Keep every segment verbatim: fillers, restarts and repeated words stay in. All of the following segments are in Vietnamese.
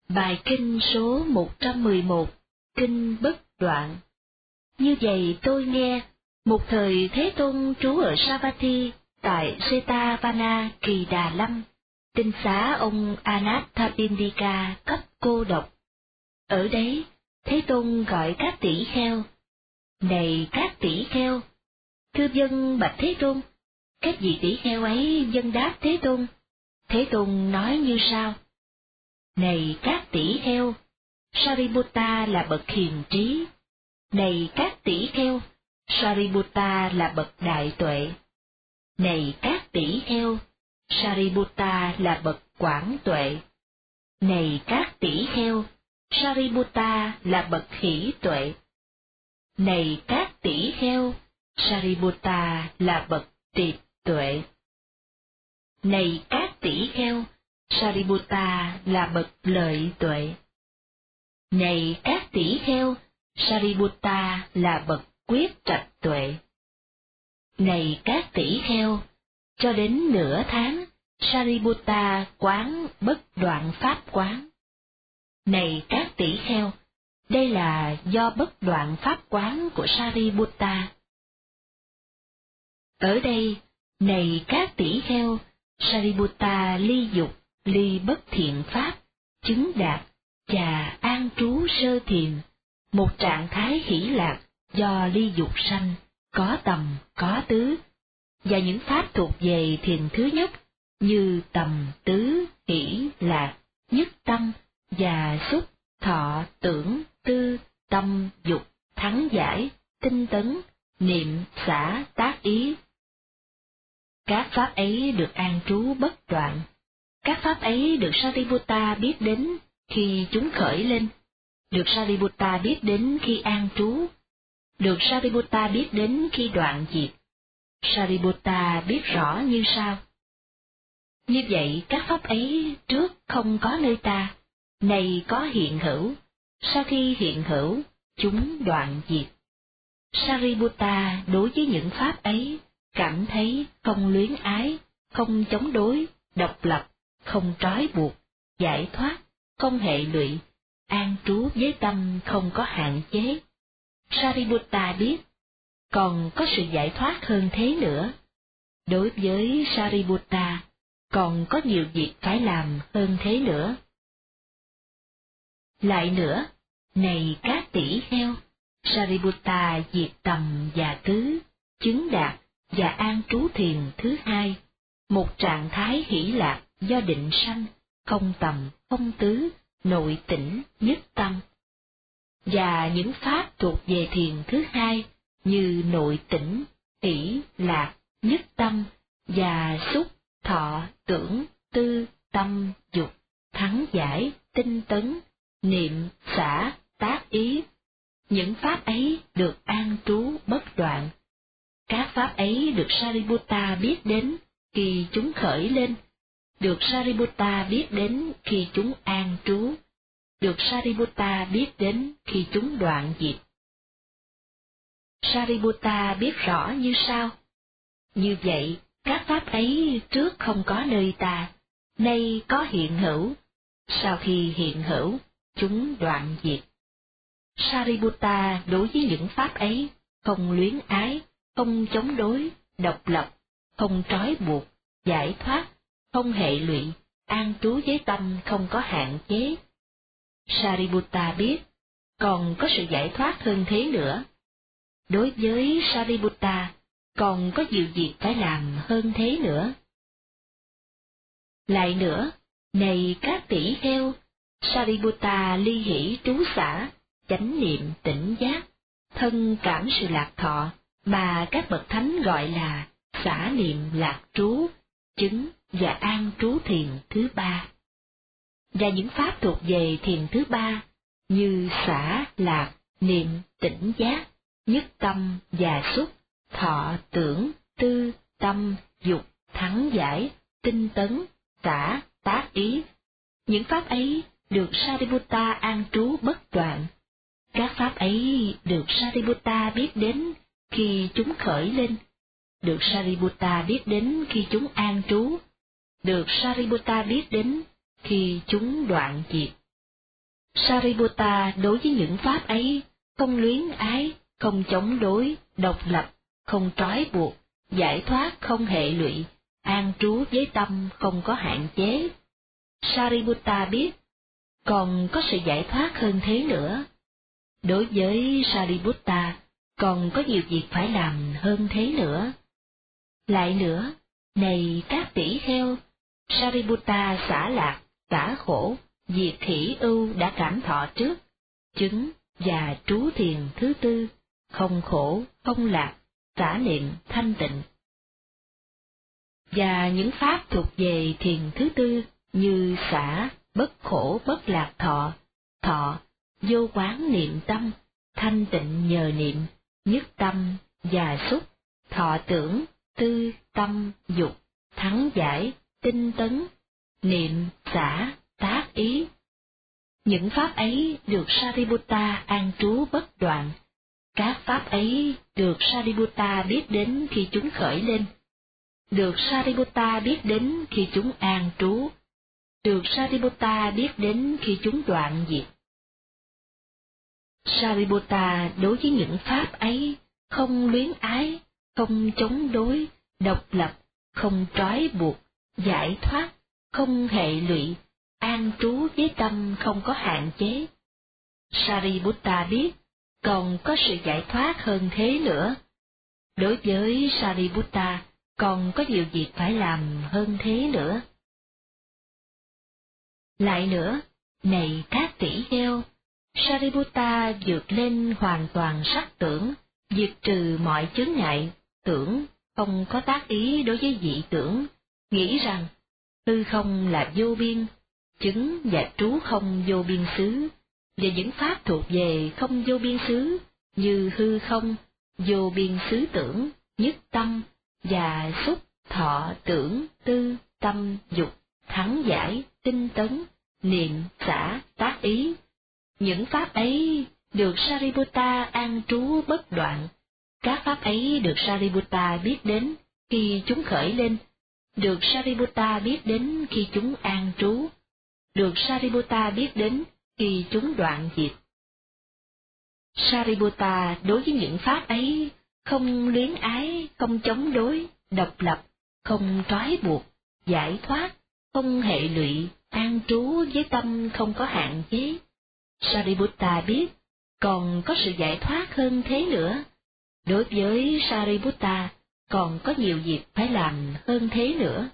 Bài kinh số một trăm mười một, Kinh Bất Đoạn. Như vậy tôi nghe, một thời Thế Tôn trú ở Savatthi, tại Jetavana Kỳ Đà Lâm, tinh xá ông Anathapindika cấp cô độc. Ở đấy, Thế Tôn gọi các tỷ kheo. Này các tỷ kheo! Thưa vâng bạch Thế Tôn. Các vị tỷ kheo ấy vâng đáp Thế Tôn. Thế Tôn nói như sau: Này các tỷ kheo! Sariputta là bậc hiền trí. Này các tỷ kheo! Sariputta là bậc đại tuệ. Này các tỷ kheo! Sariputta là bậc quảng tuệ. Này các tỷ kheo! Sariputta là bậc hỷ tuệ. Này các tỷ kheo! Sariputta là bậc tịch tuệ. Này các tỷ kheo! Sariputta là bậc lợi tuệ. Này các tỷ kheo! Sariputta là bậc quyết trạch tuệ. Này các tỷ kheo! Cho đến nửa tháng, Sariputta quán bất đoạn pháp quán. Này các tỷ kheo! Đây là do bất đoạn pháp quán của Sariputta. Ở đây, này các tỷ kheo! Sariputta ly dục, ly bất thiện pháp, chứng đạt và an trú sơ thiền, một trạng thái hỷ lạc do ly dục sanh, có tầm, có tứ, và những pháp thuộc về thiền thứ nhất như tầm, tứ, hỷ, lạc, nhất tâm và xúc, thọ, tưởng, tư, tâm, dục, thắng giải, tinh tấn, niệm, xả, tác ý. Các pháp ấy được an trú bất đoạn. Các pháp ấy được Sariputta biết đến khi chúng khởi lên, được Sariputta biết đến khi an trú, được Sariputta biết đến khi đoạn diệt. Sariputta biết rõ như sau: Như vậy các pháp ấy trước không có nơi ta, nay có hiện hữu, sau khi hiện hữu, chúng đoạn diệt. Sariputta đối với những pháp ấy cảm thấy không luyến ái, không chống đối, độc lập, không trói buộc, giải thoát, không hệ lụy, an trú với tâm không có hạn chế. Sariputta biết, còn có sự giải thoát hơn thế nữa. Đối với Sariputta, còn có nhiều việc phải làm hơn thế nữa. Lại nữa, này các tỷ kheo! Sariputta diệt tầm và tứ, chứng đạt và an trú thiền thứ hai, một trạng thái hỷ lạc do định sanh, không tầm, không tứ, nội tỉnh, nhất tâm. Và những pháp thuộc về thiền thứ hai như nội tỉnh, hỷ, lạc, nhất tâm và xúc, thọ, tưởng, tư, tâm, dục, thắng giải, tinh tấn, niệm, xả, tác ý. Những pháp ấy được an trú bất đoạn. Các pháp ấy được Sariputta biết đến khi chúng khởi lên, được Sariputta biết đến khi chúng an trú, được Sariputta biết đến khi chúng đoạn diệt. Sariputta biết rõ như sau: Như vậy, các pháp ấy trước không có nơi ta, nay có hiện hữu, sau khi hiện hữu, chúng đoạn diệt. Sariputta đối với những pháp ấy không luyến ái, không chống đối, độc lập, không trói buộc, giải thoát, không hệ lụy, an trú với tâm không có hạn chế. Sariputta biết, còn có sự giải thoát hơn thế nữa. Đối với Sariputta, còn có nhiều việc phải làm hơn thế nữa. Lại nữa, này các tỷ kheo! Sariputta ly hỷ trú xả, chánh niệm tỉnh giác, thân cảm sự lạc thọ, mà các bậc thánh gọi là xả niệm lạc trú, chứng và an trú thiền thứ ba. Và những pháp thuộc về thiền thứ ba như xả, lạc, niệm, tỉnh giác, nhất tâm và xúc, thọ, tưởng, tư, tâm, dục, thắng giải, tinh tấn, xả, tác ý. Những pháp ấy được Sariputta an trú bất đoạn. Các pháp ấy được Sariputta biết đến khi chúng khởi lên, được Sariputta biết đến khi chúng an trú, được Sariputta biết đến khi chúng đoạn diệt. Sariputta đối với những pháp ấy không luyến ái, không chống đối, độc lập, không trói buộc, giải thoát không hệ lụy, an trú với tâm không có hạn chế. Sariputta biết, còn có sự giải thoát hơn thế nữa. Đối với Sariputta, còn có nhiều việc phải làm hơn thế nữa. Lại nữa, này các tỷ kheo, Sariputta xả lạc, xả khổ, diệt khỉ ưu đã cảm thọ trước, chứng và trú thiền thứ tư, không khổ, không lạc, xả niệm thanh tịnh. Và những pháp thuộc về thiền thứ tư như xả, bất khổ bất lạc thọ, thọ, vô quán niệm tâm, thanh tịnh nhờ niệm, nhất tâm, và xúc, thọ tưởng, tư, tâm, dục, thắng giải, tinh tấn, niệm, xả, tác ý. Những pháp ấy được Sariputta an trú bất đoạn. Các pháp ấy được Sariputta biết đến khi chúng khởi lên, được Sariputta biết đến khi chúng an trú, được Sariputta biết đến khi chúng đoạn diệt. Sariputta đối với những pháp ấy không luyến ái, không chống đối, độc lập, không trói buộc, giải thoát, không hệ lụy, an trú với tâm không có hạn chế. Sariputta biết, còn có sự giải thoát hơn thế nữa. Đối với Sariputta, còn có nhiều việc phải làm hơn thế nữa. Lại nữa, này các tỷ kheo, Sariputta vượt lên hoàn toàn sắc tưởng, diệt trừ mọi chướng ngại, tưởng, không có tác ý đối với dị tưởng, nghĩ rằng hư không là vô biên, chứng và trú không vô biên xứ, và những pháp thuộc về không vô biên xứ như hư không, vô biên xứ tưởng, nhất tâm, và xúc, thọ, tưởng, tư, tâm, dục, thắng giải, tinh tấn, niệm, xả, tác ý. Những pháp ấy được Sariputta an trú bất đoạn. Các pháp ấy được Sariputta biết đến khi chúng khởi lên, được Sariputta biết đến khi chúng an trú, được Sariputta biết đến khi chúng đoạn diệt. Sariputta đối với những pháp ấy không luyến ái, không chống đối, độc lập, không trói buộc, giải thoát, không hệ lụy, an trú với tâm không có hạn chế. Sariputta biết, còn có sự giải thoát hơn thế nữa. Đối với Sariputta, còn có nhiều việc phải làm hơn thế nữa.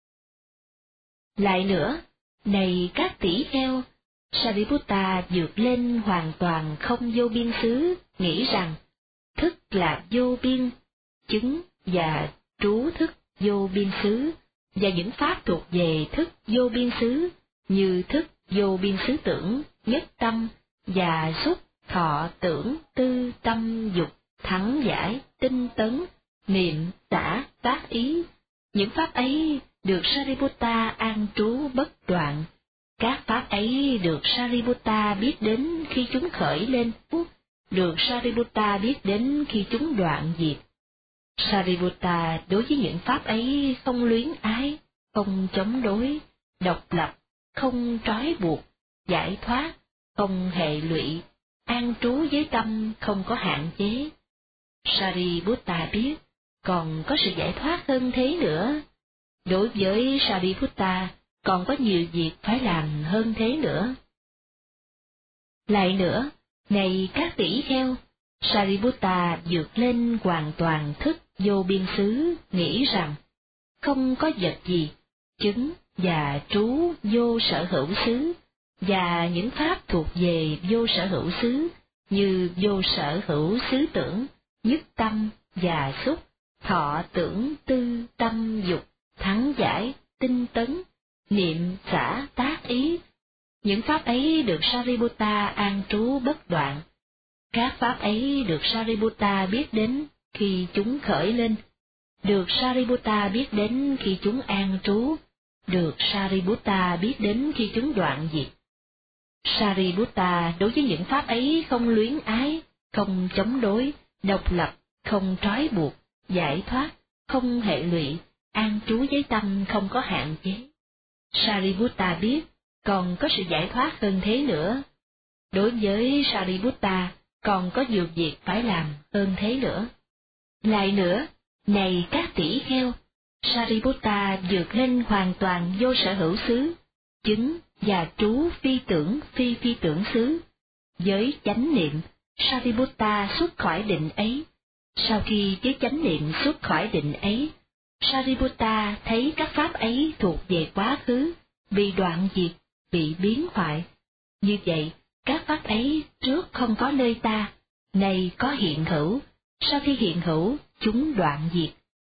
Lại nữa, này các tỷ kheo, Sariputta vượt lên hoàn toàn không vô biên xứ, nghĩ rằng thức là vô biên, chứng và trú thức vô biên xứ, và những pháp thuộc về thức vô biên xứ như thức vô biên xứ tưởng, nhất tâm, và xúc, thọ, tưởng, tư, tâm, dục, thắng giải, tinh tấn, niệm, xả, tác ý. Những pháp ấy được Sariputta an trú bất đoạn. Các pháp ấy được Sariputta biết đến khi chúng khởi lên, được Sariputta biết đến khi chúng đoạn diệt. Sariputta đối với những pháp ấy không luyến ái, không chống đối, độc lập, không trói buộc, giải thoát, không hệ lụy, an trú với tâm không có hạn chế. Sariputta biết, còn có sự giải thoát hơn thế nữa. Đối với Sariputta, còn có nhiều việc phải làm hơn thế nữa. Lại nữa, này các tỷ kheo, Sariputta vượt lên hoàn toàn thức vô biên xứ, nghĩ rằng không có vật gì, chứng và trú vô sở hữu xứ, và những pháp thuộc về vô sở hữu xứ như vô sở hữu xứ tưởng, nhất tâm và xúc, thọ tưởng tư tâm dục, thắng giải, tinh tấn, niệm xả tác ý. Những pháp ấy được Sariputta an trú bất đoạn. Các pháp ấy được Sariputta biết đến khi chúng khởi lên, được Sariputta biết đến khi chúng an trú, được Sariputta biết đến khi chúng đoạn diệt. Sariputta đối với những pháp ấy không luyến ái, không chống đối, độc lập, không trói buộc, giải thoát, không hệ lụy, an trú với tâm không có hạn chế. Sariputta biết, còn có sự giải thoát hơn thế nữa. Đối với Sariputta, còn có nhiều việc phải làm hơn thế nữa. Lại nữa, này các tỷ kheo, Sariputta vượt lên hoàn toàn vô sở hữu xứ, chứng và trú phi tưởng phi phi tưởng xứ. Với chánh niệm, Sariputta xuất khỏi định ấy. Sau khi với chánh niệm xuất khỏi định ấy, Sariputta thấy các pháp ấy thuộc về quá khứ, bị đoạn diệt, bị biến hoại. Như vậy, các pháp ấy trước không có nơi ta, nay có hiện hữu, sau khi hiện hữu, chúng đoạn diệt.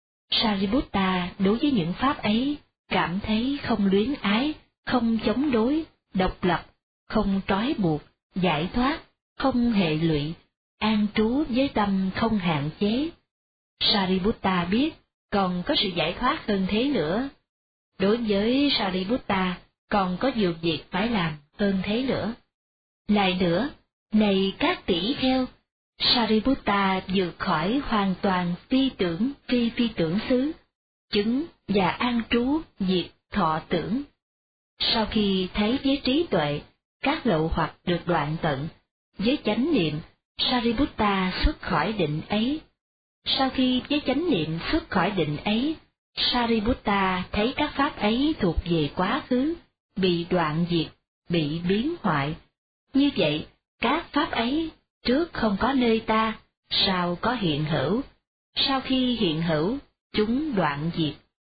Sariputta đối với những pháp ấy, cảm thấy không luyến ái, không chống đối, độc lập, không trói buộc, giải thoát, không hệ lụy, an trú với tâm không hạn chế. Sariputta biết, còn có sự giải thoát hơn thế nữa. Đối với Sariputta, còn có nhiều việc phải làm hơn thế nữa. Lại nữa, này các tỷ kheo, Sariputta vượt khỏi hoàn toàn phi tưởng phi phi tưởng xứ, chứng và an trú diệt thọ tưởng. Sau khi thấy với trí tuệ, các lậu hoặc được đoạn tận, với chánh niệm, Sariputta xuất khỏi định ấy. Sau khi với chánh niệm xuất khỏi định ấy, Sariputta thấy các pháp ấy thuộc về quá khứ, bị đoạn diệt, bị biến hoại. Như vậy, các pháp ấy trước không có nơi ta, sau có hiện hữu, sau khi hiện hữu, chúng đoạn diệt.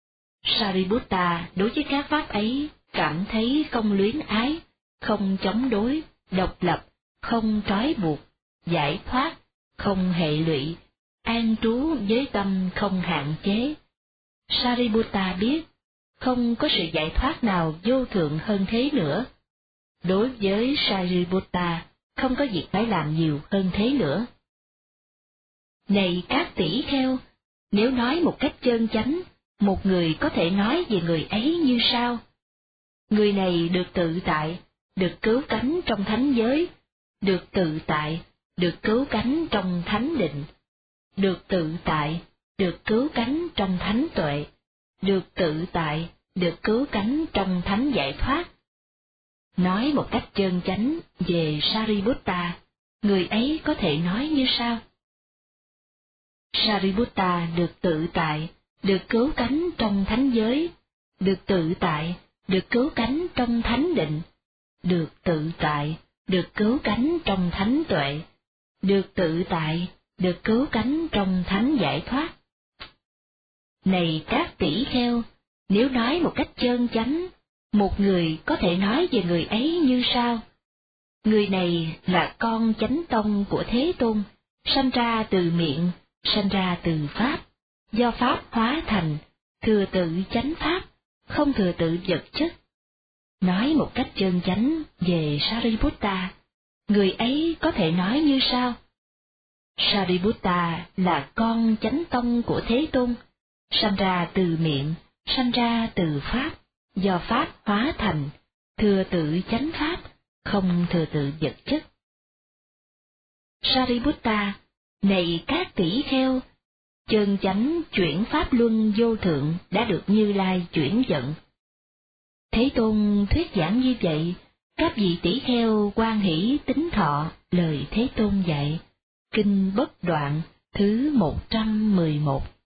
Sariputta đối với các pháp ấy cảm thấy không luyến ái, không chống đối, độc lập, không trói buộc, giải thoát, không hệ lụy, an trú với tâm không hạn chế. Sariputta biết, không có sự giải thoát nào vô thượng hơn thế nữa. Đối với Sariputta, không có việc phải làm nhiều hơn thế nữa. Này các tỷ kheo, nếu nói một cách chân chánh, một người có thể nói về người ấy như sau. Người này được tự tại, được cứu cánh trong thánh giới, được tự tại, được cứu cánh trong thánh định, được tự tại, được cứu cánh trong thánh tuệ, được tự tại, được cứu cánh trong thánh giải thoát. Nói một cách chân chánh về Sariputta, người ấy có thể nói như sau. Sariputta được tự tại, được cứu cánh trong thánh giới, được tự tại, được cứu cánh trong thánh định, được tự tại, được cứu cánh trong thánh tuệ, được tự tại, được cứu cánh trong thánh giải thoát. Này các tỷ kheo, nếu nói một cách chân chánh, một người có thể nói về người ấy như sau. Người này là con chánh tông của Thế Tôn, sanh ra từ miệng, sanh ra từ Pháp, do Pháp hóa thành, thừa tự chánh Pháp, không thừa tự vật chất. Nói một cách chân chánh về Sariputta, người ấy có thể nói như sau. Sariputta là con chánh tông của Thế Tôn, sanh ra từ miệng, sanh ra từ Pháp, do Pháp hóa thành, thừa tự chánh Pháp, không thừa tự vật chất. Sariputta, này các tỷ kheo, chân chánh chuyển Pháp luân vô thượng đã được Như Lai chuyển vận. Thế Tôn thuyết giảng như vậy, các vị tỷ kheo hoan hỷ tín thọ lời Thế Tôn dạy. Kinh Bất Đoạn thứ một trăm mười một.